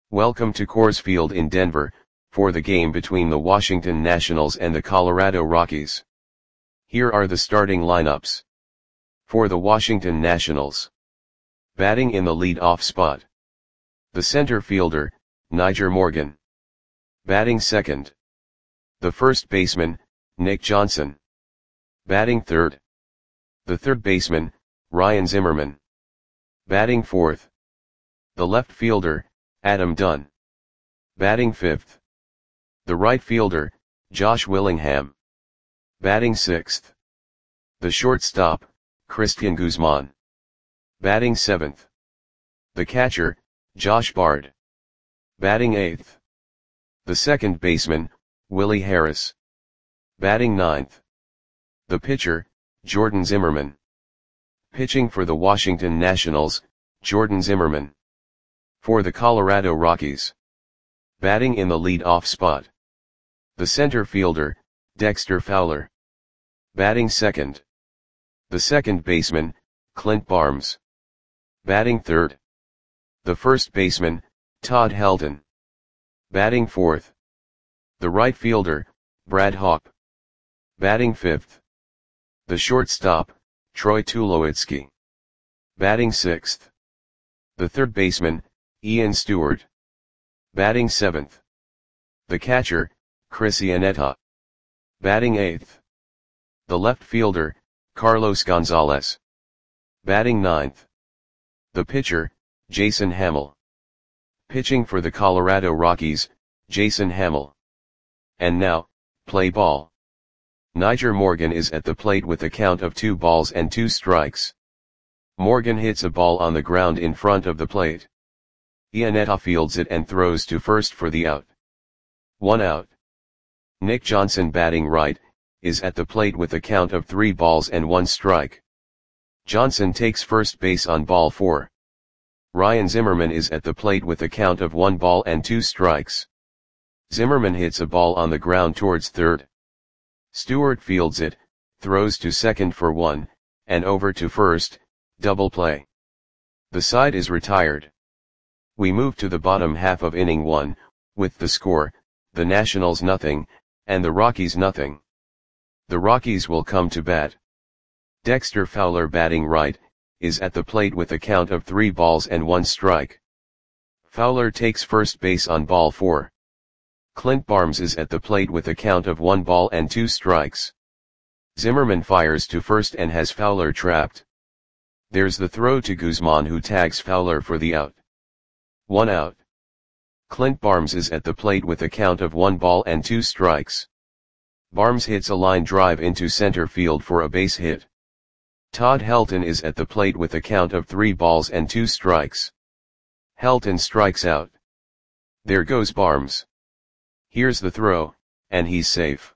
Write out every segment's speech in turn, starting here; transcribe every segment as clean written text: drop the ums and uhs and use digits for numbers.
Welcome to Coors Field in Denver, for the game between the Washington Nationals and the Colorado Rockies. Here are the starting lineups. For the Washington Nationals. Batting in the lead-off spot. The center fielder, Nyjer Morgan. Batting second. The first baseman, Nick Johnson. Batting third. The third baseman, Ryan Zimmerman. Batting fourth. The left fielder, Adam Dunn. Batting fifth. The right fielder, Josh Willingham. Batting sixth. The shortstop, Cristian Guzman. Batting seventh. The catcher, Josh Bard. Batting eighth. The second baseman, Willie Harris. Batting ninth. The pitcher, Jordan Zimmermann. Pitching for the Washington Nationals, Jordan Zimmermann. For the Colorado Rockies. Batting in the lead-off spot. The center fielder, Dexter Fowler. Batting second. The second baseman, Clint Barnes. Batting third. The first baseman, Todd Helton. Batting fourth. The right fielder, Brad Hawpe. Batting fifth. The shortstop, Troy Tulowitzki. Batting sixth. The third baseman, Ian Stewart. Batting seventh. The catcher, Chris Iannetta. Batting eighth. The left fielder, Carlos Gonzalez. Batting ninth. The pitcher, Jason Hammel. Pitching for the Colorado Rockies, Jason Hammel. And now, play ball. Nyjer Morgan is at the plate with a count of 2 balls and 2 strikes. Morgan hits a ball on the ground in front of the plate. Iannetta fields it and throws to first for the out. 1 out. Nick Johnson, batting right, is at the plate with a count of 3 balls and 1 strike. Johnson takes first base on ball 4. Ryan Zimmerman is at the plate with a count of 1 ball and 2 strikes. Zimmerman hits a ball on the ground towards third. Stewart fields it, throws to second for 1, and over to first, double play. The side is retired. We move to the bottom half of inning 1, with the score, the Nationals nothing, and the Rockies nothing. The Rockies will come to bat. Dexter Fowler, batting right, is at the plate with a count of 3 balls and 1 strike. Fowler takes first base on ball 4. Clint Barnes is at the plate with a count of 1 ball and 2 strikes. Zimmerman fires to first and has Fowler trapped. There's the throw to Guzman, who tags Fowler for the out. 1 out. Clint Barnes is at the plate with a count of 1 ball and 2 strikes. Barnes hits a line drive into center field for a base hit. Todd Helton is at the plate with a count of 3 balls and 2 strikes. Helton strikes out. There goes Barnes. Here's the throw, and he's safe.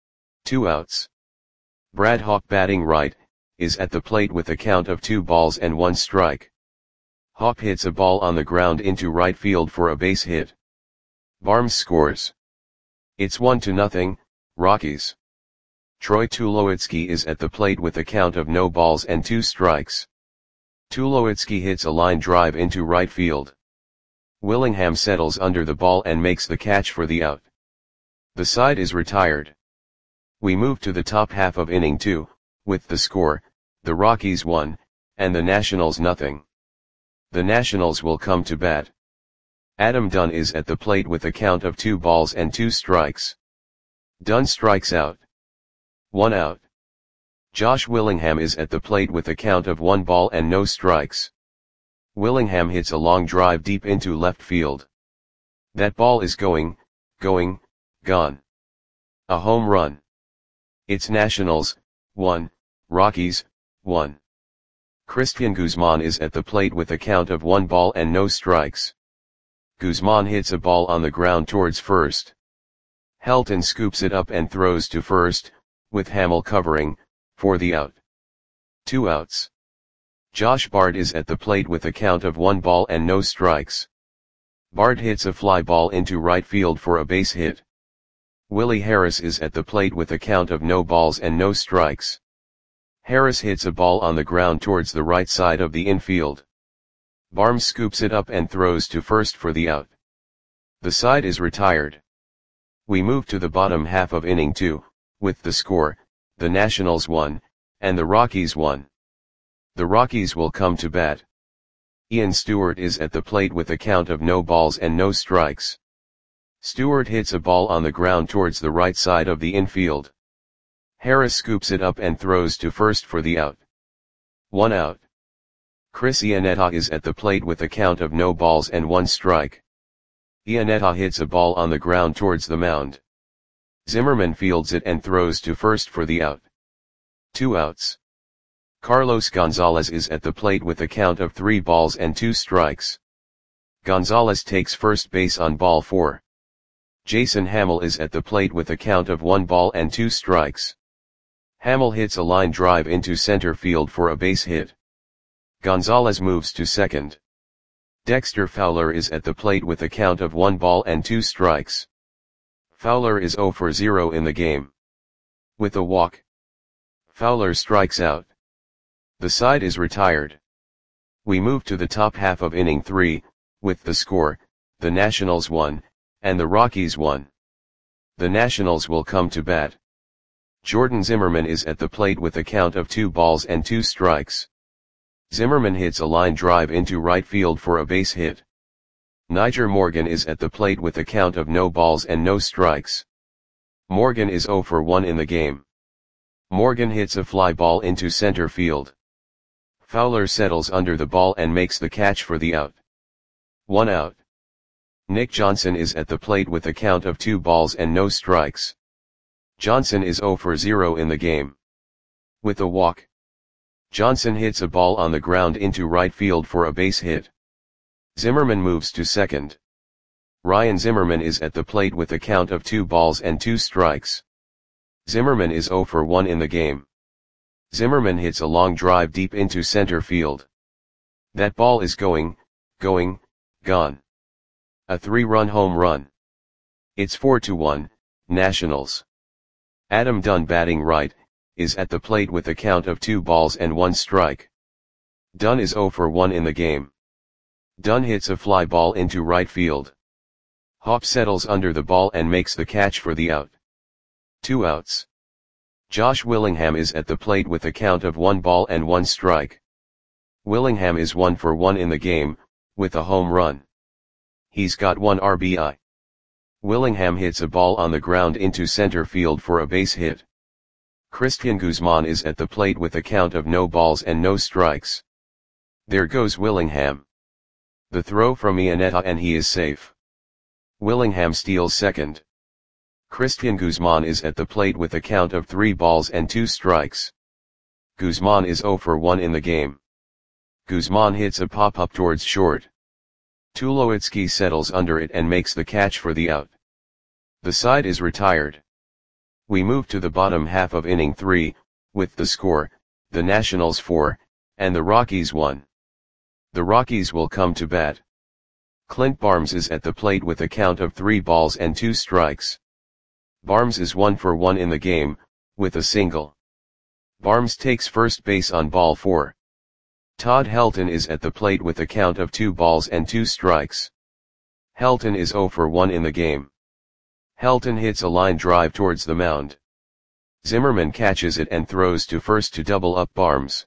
2 outs. Brad Hawpe, batting right, is at the plate with a count of 2 balls and 1 strike. Hawpe hits a ball on the ground into right field for a base hit. Barnes scores. It's 1-0, Rockies. Troy Tulowitzki is at the plate with a count of no balls and 2 strikes. Tulowitzki hits a line drive into right field. Willingham settles under the ball and makes the catch for the out. The side is retired. We move to the top half of inning 2, with the score, the Rockies 1, and the Nationals nothing. The Nationals will come to bat. Adam Dunn is at the plate with a count of 2 balls and 2 strikes. Dunn strikes out. 1 out. Josh Willingham is at the plate with a count of 1 ball and no strikes. Willingham hits a long drive deep into left field. That ball is gone. A home run. It's Nationals 1, Rockies 1. Cristian Guzman is at the plate with a count of 1 ball and no strikes. Guzman hits a ball on the ground towards first. Helton scoops it up and throws to first, with Hammel covering, for the out. 2 outs. Josh Bard is at the plate with a count of 1 ball and no strikes. Bard hits a fly ball into right field for a base hit. Willie Harris is at the plate with a count of no balls and no strikes. Harris hits a ball on the ground towards the right side of the infield. Barnes scoops it up and throws to first for the out. The side is retired. We move to the bottom half of inning 2, with the score, the Nationals 1, and the Rockies 1. The Rockies will come to bat. Ian Stewart is at the plate with a count of no balls and no strikes. Stewart hits a ball on the ground towards the right side of the infield. Harris scoops it up and throws to first for the out. 1 out. Chris Iannetta is at the plate with a count of no balls and 1 strike. Iannetta hits a ball on the ground towards the mound. Zimmerman fields it and throws to first for the out. 2 outs. Carlos Gonzalez is at the plate with a count of 3 balls and 2 strikes. Gonzalez takes first base on ball 4. Jason Hammel is at the plate with a count of 1 ball and 2 strikes. Hammel hits a line drive into center field for a base hit. Gonzalez moves to second. Dexter Fowler is at the plate with a count of 1 ball and 2 strikes. Fowler is 0 for 0 in the game. With a walk, Fowler strikes out. The side is retired. We move to the top half of inning 3, with the score, the Nationals 1, and the Rockies 1. The Nationals will come to bat. Jordan Zimmerman is at the plate with a count of 2 balls and 2 strikes. Zimmerman hits a line drive into right field for a base hit. Nyjer Morgan is at the plate with a count of no balls and no strikes. Morgan is 0 for 1 in the game. Morgan hits a fly ball into center field. Fowler settles under the ball and makes the catch for the out. 1 out. Nick Johnson is at the plate with a count of 2 balls and no strikes. Johnson is 0 for 0 in the game. With a walk, Johnson hits a ball on the ground into right field for a base hit. Zimmerman moves to second. Ryan Zimmerman is at the plate with a count of 2 balls and 2 strikes. Zimmerman is 0 for 1 in the game. Zimmerman hits a long drive deep into center field. That ball is gone. A 3-run home run. It's 4-1, Nationals. Adam Dunn, batting right, is at the plate with a count of 2 balls and 1 strike. Dunn is 0 for 1 in the game. Dunn hits a fly ball into right field. Hop settles under the ball and makes the catch for the out. 2 outs. Josh Willingham is at the plate with a count of 1 ball and 1 strike. Willingham is 1 for 1 in the game, with a home run. He's got 1 RBI. Willingham hits a ball on the ground into center field for a base hit. Christian Guzman is at the plate with a count of no balls and no strikes. There goes Willingham. The throw from Iannetta and he is safe. Willingham steals second. Christian Guzman is at the plate with a count of 3 balls and 2 strikes. Guzman is 0 for 1 in the game. Guzman hits a pop-up towards short. Tulowitzki settles under it and makes the catch for the out. The side is retired. We move to the bottom half of inning 3, with the score, the Nationals 4, and the Rockies 1. The Rockies will come to bat. Clint Barnes is at the plate with a count of 3 balls and 2 strikes. Barnes is 1 for 1 in the game, with a single. Barnes takes first base on ball 4. Todd Helton is at the plate with a count of 2 balls and 2 strikes. Helton is 0 for 1 in the game. Helton hits a line drive towards the mound. Zimmerman catches it and throws to first to double up Barnes.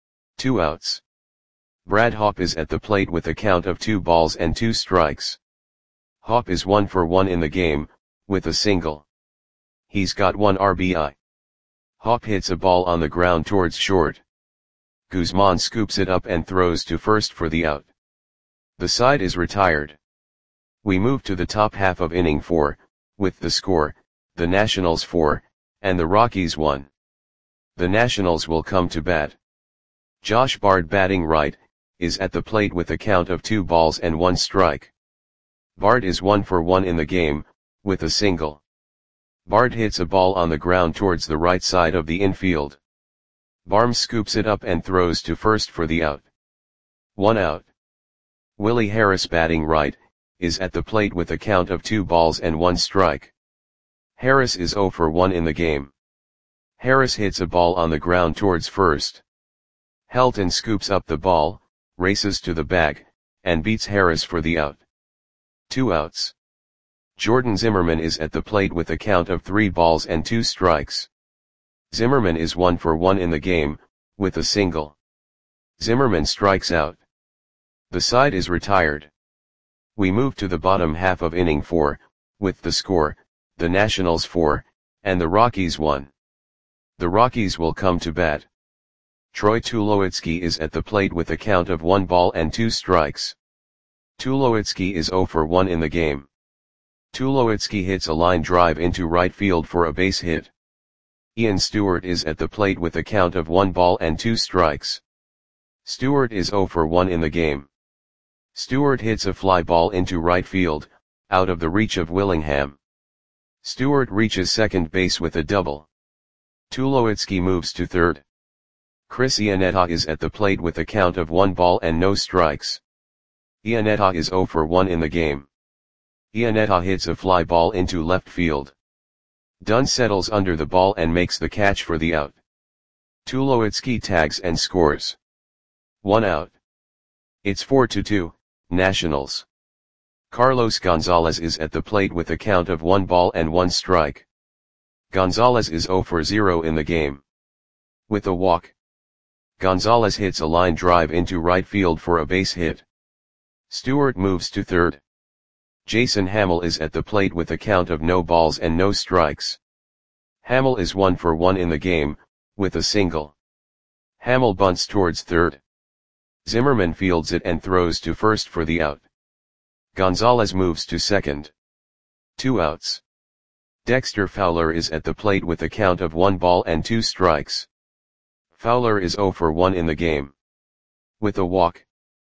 2 outs. Brad Hawpe is at the plate with a count of 2 balls and 2 strikes. Hawpe is 1 for 1 in the game, with a single. He's got 1 RBI. Hawpe hits a ball on the ground towards short. Guzman scoops it up and throws to first for the out. The side is retired. We move to the top half of inning 4, with the score, the Nationals 4, and the Rockies 1. The Nationals will come to bat. Josh Bard, batting right, is at the plate with a count of 2 balls and 1 strike. Bard is 1 for 1 in the game, with a single. Bard hits a ball on the ground towards the right side of the infield. Barnes scoops it up and throws to first for the out. 1 out. Willie Harris, batting right, is at the plate with a count of 2 balls and 1 strike. Harris is 0 for 1 in the game. Harris hits a ball on the ground towards first. Helton scoops up the ball, races to the bag, and beats Harris for the out. 2 outs. Jordan Zimmerman is at the plate with a count of 3 balls and 2 strikes. Zimmerman is 1 for 1 in the game, with a single. Zimmerman strikes out. The side is retired. We move to the bottom half of inning 4, with the score, the Nationals 4, and the Rockies 1. The Rockies will come to bat. Troy Tulowitzki is at the plate with a count of 1 ball and 2 strikes. Tulowitzki is 0 for 1 in the game. Tulowitzki hits a line drive into right field for a base hit. Ian Stewart is at the plate with a count of 1 ball and 2 strikes. Stewart is 0 for 1 in the game. Stewart hits a fly ball into right field, out of the reach of Willingham. Stewart reaches second base with a double. Tulowitzki moves to third. Chris Iannetta is at the plate with a count of 1 ball and no strikes. Iannetta is 0 for 1 in the game. Iannetta hits a fly ball into left field. Dunn settles under the ball and makes the catch for the out. Tulowitzki tags and scores. 1 out. It's 4-2, Nationals. Carlos Gonzalez is at the plate with a count of 1 ball and 1 strike. Gonzalez is 0 for 0 in the game. With a walk, Gonzalez hits a line drive into right field for a base hit. Stewart moves to third. Jason Hamill is at the plate with a count of no balls and no strikes. Hamill is 1 for 1 in the game, with a single. Hamill bunts towards third. Zimmerman fields it and throws to first for the out. Gonzalez moves to second. 2 outs. Dexter Fowler is at the plate with a count of 1 ball and 2 strikes. Fowler is 0 for 1 in the game. With a walk,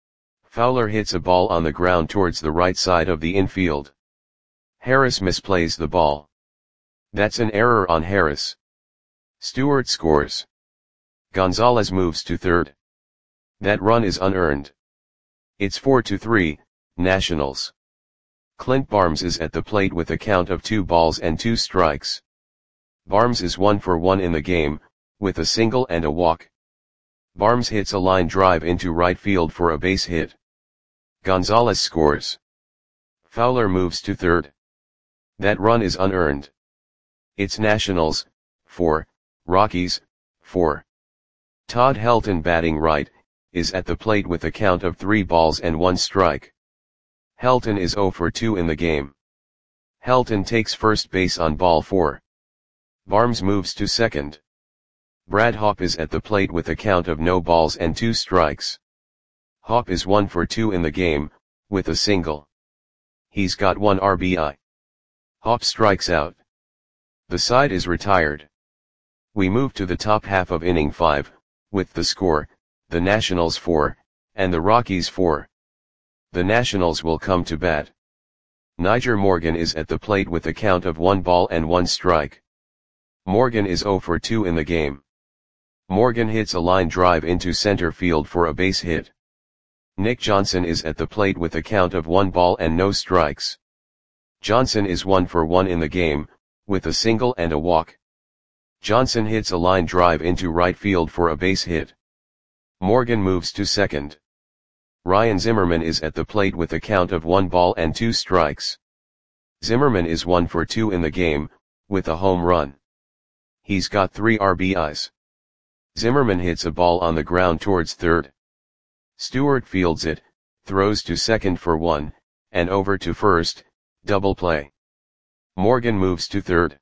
Fowler hits a ball on the ground towards the right side of the infield. Harris misplays the ball. That's an error on Harris. Stewart scores. Gonzalez moves to third. That run is unearned. It's 4-3, Nationals. Clint Barnes is at the plate with a count of 2 balls and 2 strikes. Barnes is 1 for 1 in the game, with a single and a walk. Barnes hits a line drive into right field for a base hit. Gonzalez scores. Fowler moves to third. That run is unearned. It's Nationals, 4, Rockies, 4. Todd Helton, batting right, is at the plate with a count of 3 balls and 1 strike. Helton is 0 for 2 in the game. Helton takes first base on ball 4. Barnes moves to second. Brad Hopp is at the plate with a count of no balls and 2 strikes. Hopp is 1 for 2 in the game, with a single. He's got 1 RBI. Hopp strikes out. The side is retired. We move to the top half of inning 5, with the score, the Nationals 4, and the Rockies 4. The Nationals will come to bat. Nyjer Morgan is at the plate with a count of 1 ball and 1 strike. Morgan is 0 for 2 in the game. Morgan hits a line drive into center field for a base hit. Nick Johnson is at the plate with a count of 1 ball and no strikes. Johnson is 1 for 1 in the game, with a single and a walk. Johnson hits a line drive into right field for a base hit. Morgan moves to second. Ryan Zimmerman is at the plate with a count of 1 ball and 2 strikes. Zimmerman is 1 for 2 in the game, with a home run. He's got 3 RBIs. Zimmerman hits a ball on the ground towards third. Stewart fields it, throws to second for 1, and over to first, double play. Morgan moves to third.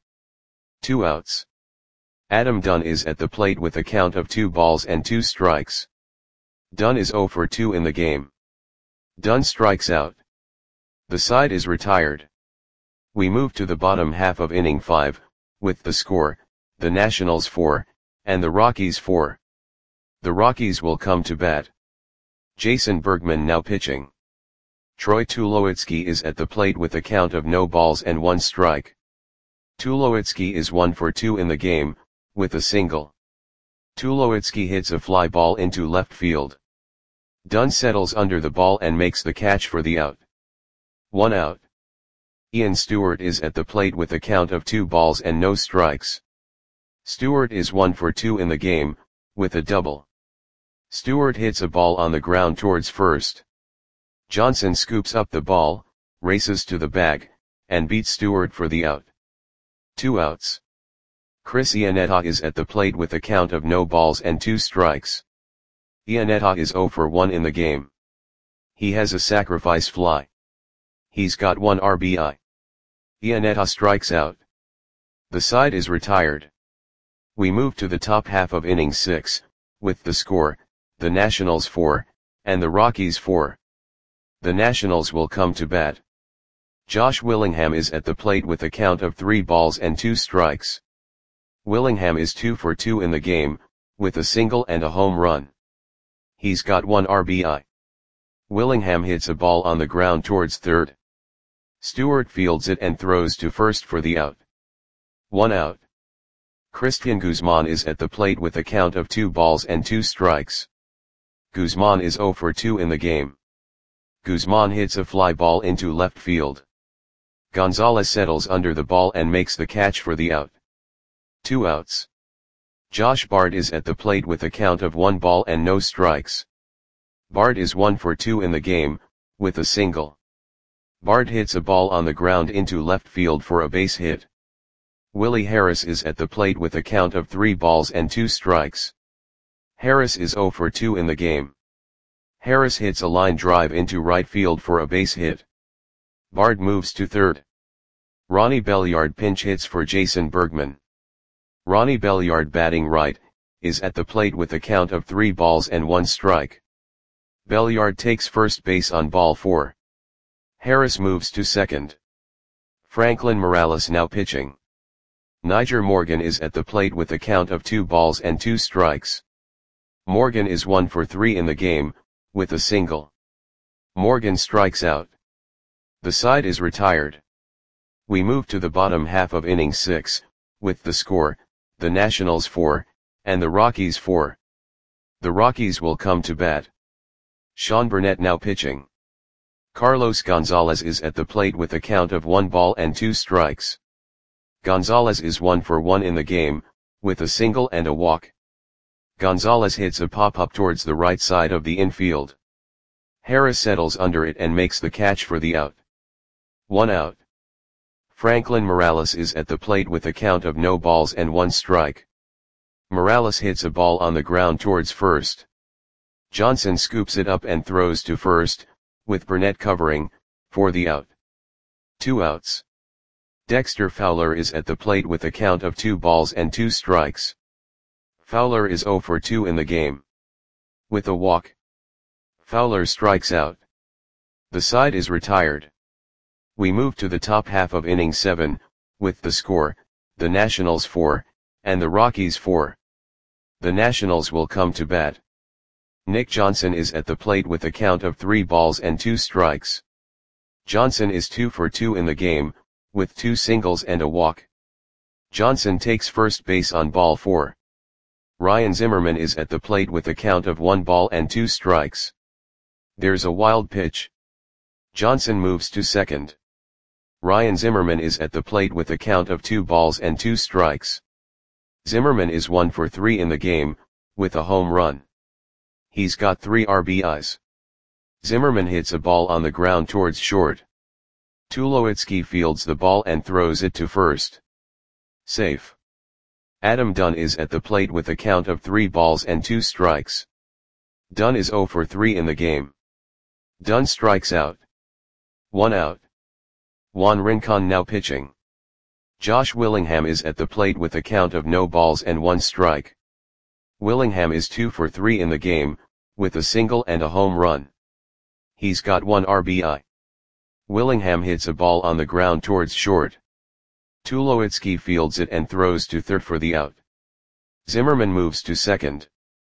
2 outs. Adam Dunn is at the plate with a count of 2 balls and 2 strikes. Dunn is 0 for 2 in the game. Dunn strikes out. The side is retired. We move to the bottom half of inning 5, with the score, the Nationals 4, and the Rockies 4. The Rockies will come to bat. Jason Bergman now pitching. Troy Tulowitzki is at the plate with a count of no balls and 1 strike. Tulowitzki is 1 for 2 in the game, with a single. Tulowitzki hits a fly ball into left field. Dunn settles under the ball and makes the catch for the out. 1 out. Ian Stewart is at the plate with a count of 2 balls and no strikes. Stewart is 1 for 2 in the game, with a double. Stewart hits a ball on the ground towards first. Johnson scoops up the ball, races to the bag, and beats Stewart for the out. 2 outs. Chris Iannetta is at the plate with a count of no balls and 2 strikes. Iannetta is 0 for 1 in the game. He has a sacrifice fly. He's got 1 RBI. Iannetta strikes out. The side is retired. We move to the top half of inning 6, with the score, the Nationals 4, and the Rockies 4. The Nationals will come to bat. Josh Willingham is at the plate with a count of 3 balls and 2 strikes. Willingham is 2 for 2 in the game, with a single and a home run. He's got 1 RBI. Willingham hits a ball on the ground towards third. Stewart fields it and throws to first for the out. 1 out. Christian Guzman is at the plate with a count of 2 balls and 2 strikes. Guzman is 0 for 2 in the game. Guzman hits a fly ball into left field. Gonzalez settles under the ball and makes the catch for the out. 2 outs. Josh Bard is at the plate with a count of 1 ball and no strikes. Bard is 1 for 2 in the game, with a single. Bard hits a ball on the ground into left field for a base hit. Willie Harris is at the plate with a count of 3 balls and 2 strikes. Harris is 0 for 2 in the game. Harris hits a line drive into right field for a base hit. Bard moves to third. Ronnie Belliard pinch hits for Jason Bergman. Ronnie Belliard, batting right, is at the plate with a count of 3 balls and 1 strike. Belliard takes first base on ball 4. Harris moves to second. Franklin Morales now pitching. Niger Morgan is at the plate with a count of 2 balls and 2 strikes. Morgan is 1 for 3 in the game, with a single. Morgan strikes out. The side is retired. We move to the bottom half of inning 6, with the score, the Nationals 4, and the Rockies 4. The Rockies will come to bat. Sean Burnett now pitching. Carlos Gonzalez is at the plate with a count of 1 ball and 2 strikes. Gonzalez is 1 for 1 in the game, with a single and a walk. Gonzalez hits a pop-up towards the right side of the infield. Harris settles under it and makes the catch for the out. 1 out. Franklin Morales is at the plate with a count of no balls and 1 strike. Morales hits a ball on the ground towards first. Johnson scoops it up and throws to first, with Burnett covering, for the out. 2 outs. Dexter Fowler is at the plate with a count of 2 balls and 2 strikes. Fowler is 0 for 2 in the game. With a walk. Fowler strikes out. The side is retired. We move to the top half of inning 7, with the score, the Nationals 4, and the Rockies 4. The Nationals will come to bat. Nick Johnson is at the plate with a count of 3 balls and 2 strikes. Johnson is 2 for 2 in the game, with 2 singles and a walk. Johnson takes first base on ball 4. Ryan Zimmerman is at the plate with a count of 1 ball and 2 strikes. There's a wild pitch. Johnson moves to second. Ryan Zimmerman is at the plate with a count of 2 balls and 2 strikes. Zimmerman is 1 for 3 in the game, with a home run. He's got 3 RBIs. Zimmerman hits a ball on the ground towards short. Tulowitzki fields the ball and throws it to first. Safe. Adam Dunn is at the plate with a count of 3 balls and 2 strikes. Dunn is 0 for 3 in the game. Dunn strikes out. 1 out. Juan Rincon now pitching. Josh Willingham is at the plate with a count of no balls and 1 strike. Willingham is 2 for 3 in the game, with a single and a home run. He's got 1 RBI. Willingham hits a ball on the ground towards short. Tulowitzki fields it and throws to third for the out. Zimmerman moves to second.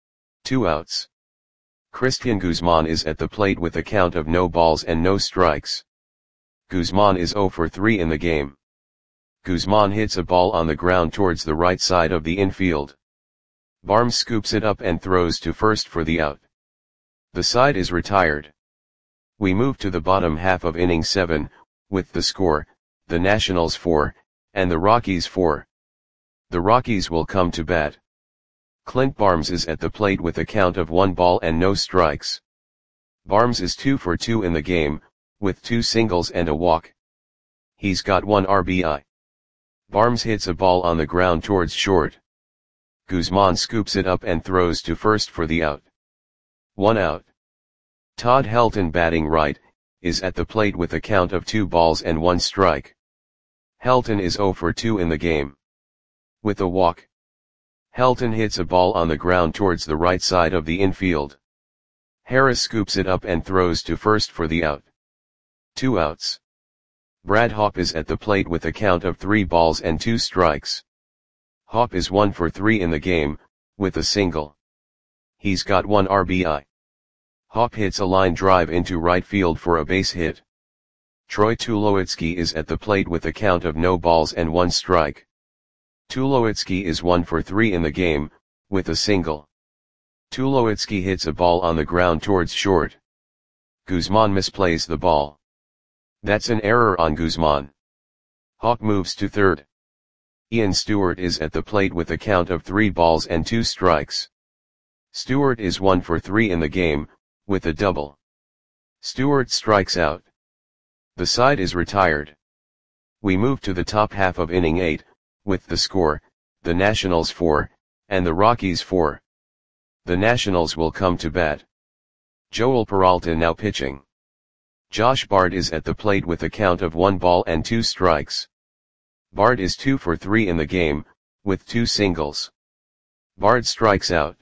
2 outs. Christian Guzman is at the plate with a count of no balls and no strikes. Guzman is 0 for 3 in the game. Guzman hits a ball on the ground towards the right side of the infield. Barnes scoops it up and throws to first for the out. The side is retired. We move to the bottom half of inning 7, with the score, the Nationals 4, and the Rockies 4. The Rockies will come to bat. Clint Barnes is at the plate with a count of 1 ball and no strikes. Barnes is 2 for 2 in the game, with 2 singles and a walk. He's got 1 RBI. Barnes hits a ball on the ground towards short. Guzman scoops it up and throws to first for the out. 1 out. Todd Helton, batting right, is at the plate with a count of 2 balls and 1 strike. Helton is 0 for 2 in the game. With a walk, Helton hits a ball on the ground towards the right side of the infield. Harris scoops it up and throws to first for the out. 2 outs. Brad Hawpe is at the plate with a count of 3 balls and 2 strikes. Hawpe is 1 for 3 in the game, with a single. He's got 1 RBI. Hawpe hits a line drive into right field for a base hit. Troy Tulowitzki is at the plate with a count of no balls and 1 strike. Tulowitzki is 1 for 3 in the game, with a single. Tulowitzki hits a ball on the ground towards short. Guzman misplays the ball. That's an error on Guzman. Hawpe moves to third. Ian Stewart is at the plate with a count of 3 balls and 2 strikes. Stewart is 1 for 3 in the game, with a double. Stewart strikes out. The side is retired. We move to the top half of inning 8, with the score, the Nationals 4, and the Rockies 4. The Nationals will come to bat. Joel Peralta now pitching. Josh Bard is at the plate with a count of 1 ball and 2 strikes. Bard is 2 for 3 in the game, with 2 singles. Bard strikes out.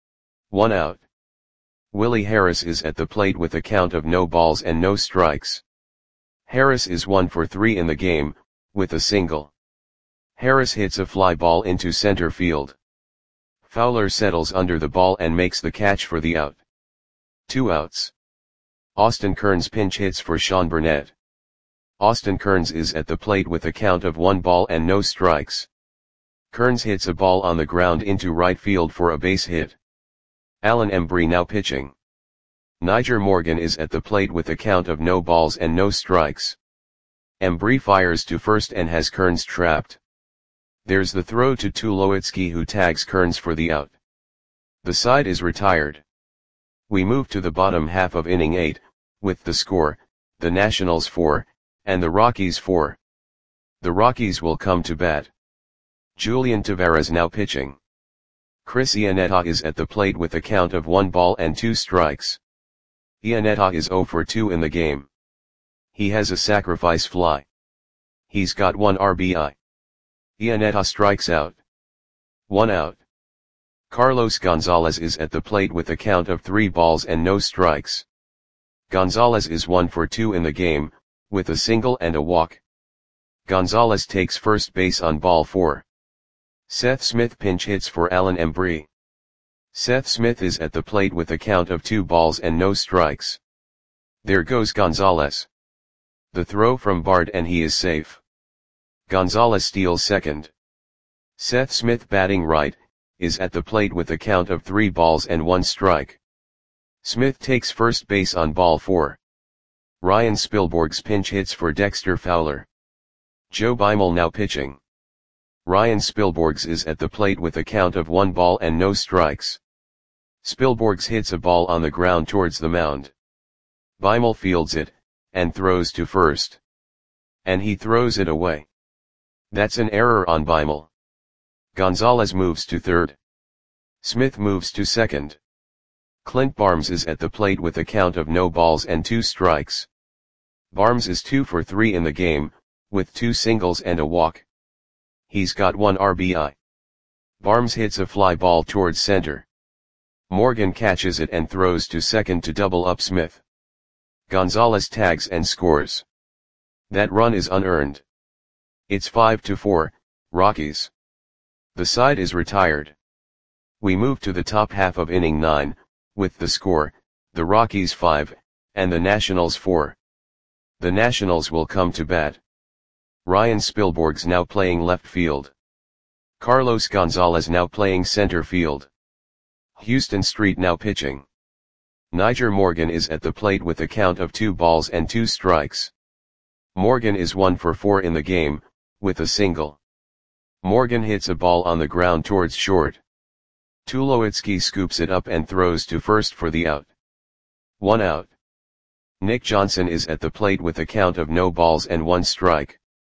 1 out. Willie Harris is at the plate with a count of no balls and no strikes. Harris is 1 for 3 in the game, with a single. Harris hits a fly ball into center field. Fowler settles under the ball and makes the catch for the out. 2 outs. Austin Kearns pinch hits for Sean Burnett. Austin Kearns is at the plate with a count of 1 ball and no strikes. Kearns hits a ball on the ground into right field for a base hit. Alan Embry now pitching. Niger Morgan is at the plate with a count of no balls and no strikes. Embry fires to first and has Kearns trapped. There's the throw to Tulowitzki, who tags Kearns for the out. The side is retired. We move to the bottom half of inning 8, with the score, the Nationals 4, and the Rockies 4. The Rockies will come to bat. Julian Taveras now pitching. Chris Iannetta is at the plate with a count of 1 ball and 2 strikes. Iannetta is 0 for 2 in the game. He has a sacrifice fly. He's got 1 RBI. Iannetta strikes out. 1 out. Carlos Gonzalez is at the plate with a count of 3 balls and no strikes. Gonzalez is 1 for 2 in the game, with a single and a walk. Gonzalez takes first base on ball 4. Seth Smith pinch hits for Alan Embry. Seth Smith is at the plate with a count of 2 balls and no strikes. There goes Gonzalez. The throw from Bard and he is safe. Gonzalez steals second. Seth Smith, batting right, is at the plate with a count of 3 balls and 1 strike. Smith takes first base on ball 4. Ryan Spilborghs pinch hits for Dexter Fowler. Joe Beimel now pitching. Ryan Spilborghs is at the plate with a count of 1 ball and no strikes. Spilborghs hits a ball on the ground towards the mound. Beimel fields it, and throws to first. And he throws it away. That's an error on Beimel. Gonzalez moves to third. Smith moves to second. Clint Barnes is at the plate with a count of no balls and 2 strikes. Barnes is 2 for 3 in the game, with 2 singles and a walk. He's got 1 RBI. Barnes hits a fly ball towards center. Morgan catches it and throws to second to double up Smith. Gonzalez tags and scores. That run is unearned. It's 5-4, Rockies. The side is retired. We move to the top half of inning 9, with the score, the Rockies 5, and the Nationals 4. The Nationals will come to bat. Ryan Spilborghs now playing left field. Carlos Gonzalez now playing center field. Houston Street now pitching. Niger Morgan is at the plate with a count of 2 balls and 2 strikes. Morgan is 1 for 4 in the game, with a single. Morgan hits a ball on the ground towards short. Tulowitzki scoops it up and throws to first for the out. 1 out. Nick Johnson is at the plate with a count of no balls and 1 strike.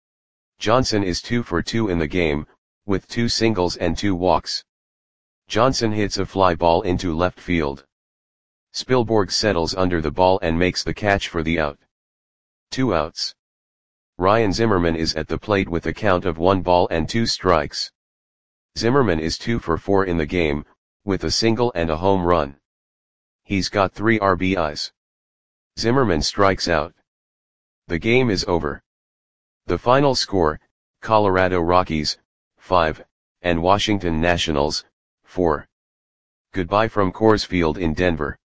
Johnson is 2 for 2 in the game, with 2 singles and 2 walks. Johnson hits a fly ball into left field. Spilborghs settles under the ball and makes the catch for the out. 2 outs. Ryan Zimmerman is at the plate with a count of 1 ball and 2 strikes. Zimmerman is 2 for 4 in the game, with a single and a home run. He's got 3 RBIs. Zimmerman strikes out. The game is over. The final score, Colorado Rockies, 5, and Washington Nationals, 4. Goodbye from Coors Field in Denver.